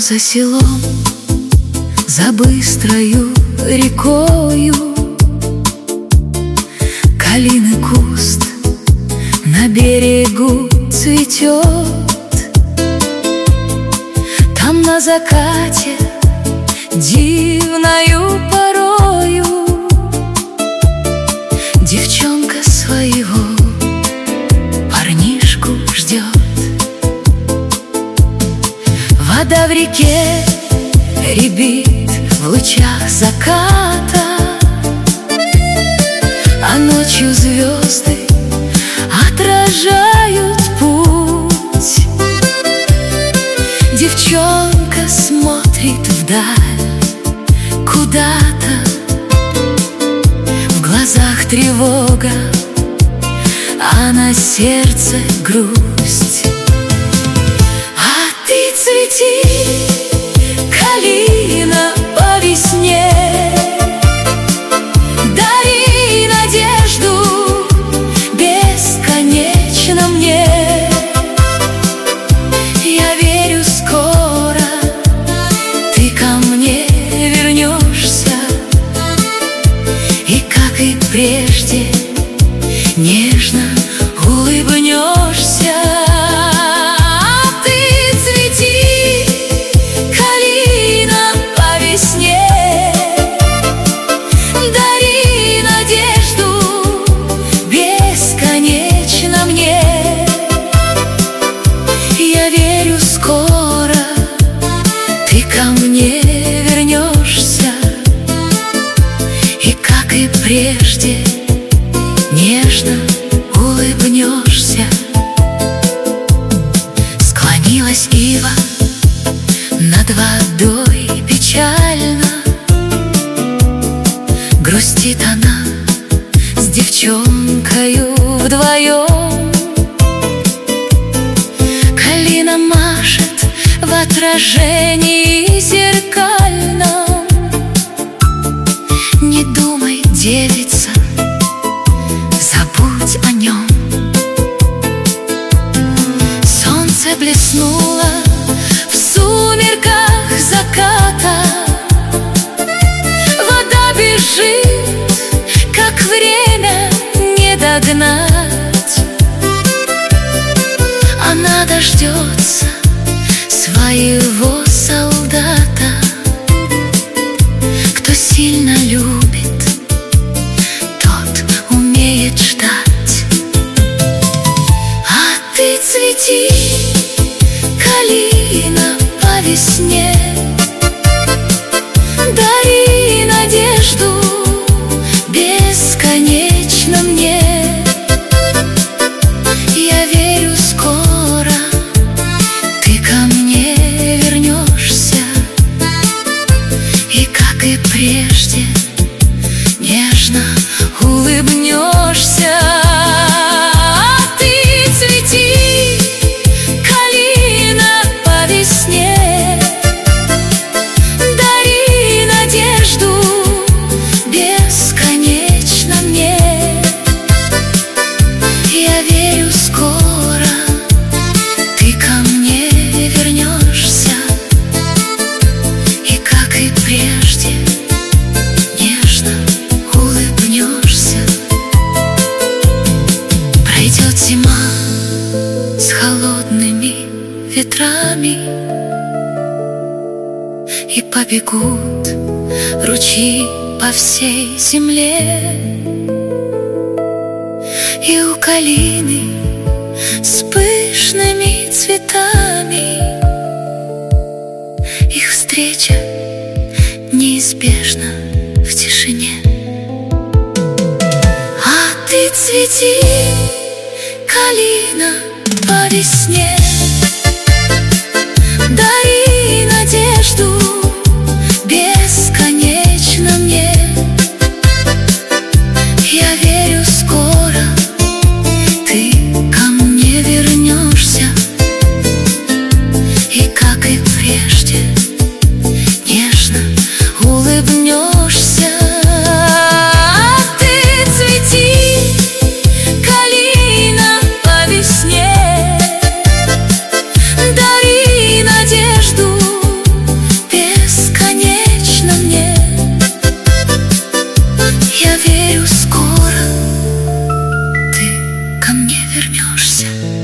за селом, за быстрою рекою, калины куст на берегу цветет. Там на закате дивною порою девчонка своего парнишку ждет. Вода в реке рябит в лучах заката, а ночью звезды отражают путь. Девчонка смотрит вдаль куда-то, в глазах тревога, а на сердце грусть. А ты цвети, калина, по весне, дари надежду бесконечно мне. Я верю, скоро ты ко мне вернешься, и, как и прежде, нежно улыбнешься. Я верю, скоро ты ко мне вернешься, и, как и прежде, нежно улыбнешься. Склонилась ива над водой печально, грустит она с девчонкою вдвоем. Калина машет в отражении зеркальном. Не думай, девица, забудь о нем. Солнце блеснуло в сумерках заката, вода бежит, как время не догнать. Она дождется своего солдата. Кто сильно любит, тот умеет ждать. А ты цвети, калина, по весне, дари надежду бесконечно мне. Я верю, скоро ты ко мне вернешься, и, как и прежде, нежно улыбнешься. А ты цвети, калина, по весне, дари надежду бесконечно мне. Я верю, скоро ты ко мне вернешься, и, как и прежде, нежно улыбнешься. Пройдет зима с холодными ветрами, и побегут ручьи по всей земле, и у калины с пышными цветами их встреча неизбежна в тишине. А ты цвети, калина, по весне, дари надежду бесконечно мне. Я верю, скоро ты ко мне вернешься, и, как и прежде, нежно улыбнешься. А ты цвети, калина, по весне, вернешься.